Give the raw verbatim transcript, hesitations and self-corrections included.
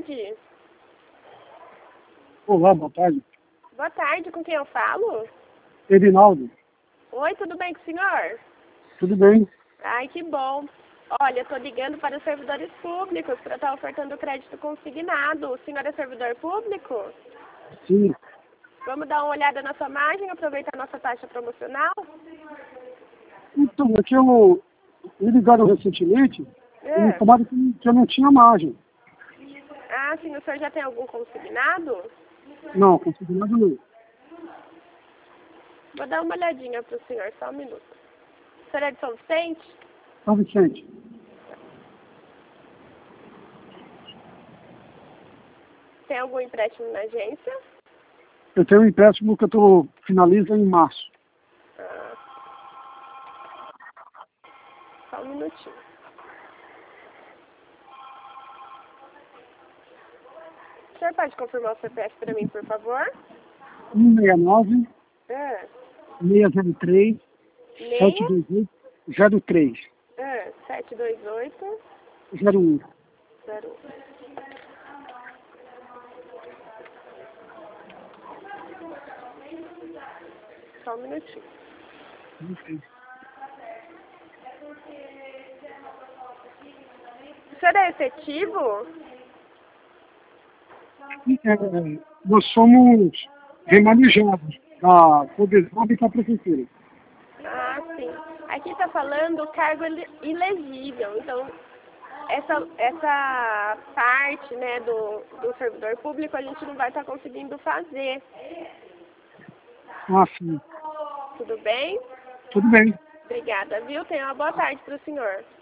tarde. Olá, boa tarde. Boa tarde, com quem eu falo? Edinaldo. Oi, tudo bem com o senhor? Tudo bem? Ai, que bom. Olha, eu tô ligando para os servidores públicos para estar ofertando crédito consignado. O senhor é servidor público? Sim. Vamos dar uma olhada na sua margem, aproveitar a nossa taxa promocional? Então, é que eu me ligaram recentemente e me É. informaram que que eu não tinha margem. Ah, sim, o senhor já tem algum consignado? Não, consignado não. Vou dar uma olhadinha para o senhor, só um minuto. O senhor é de São Vicente? São Vicente. Tem algum empréstimo na agência? Eu tenho um empréstimo que eu tô finaliza em março. Ah. Só um minutinho. O senhor pode confirmar o C P F para mim, por favor? um seis nove, Ah. seis zero três, sete Meia? dois oito, zero três, Ah, sete dois oito zero um. zero um. Só um minutinho. Ok. O senhor é efetivo? É, nós somos remanejados da Codesab e da Prefeitura. Ah, sim. Aqui está falando cargo ile- ilegível. Então, essa, essa parte, né, do, do servidor público a gente não vai estar conseguindo fazer. Ah, sim. Tudo bem? Tudo bem. Obrigada, viu? Tenha uma boa tarde para o senhor.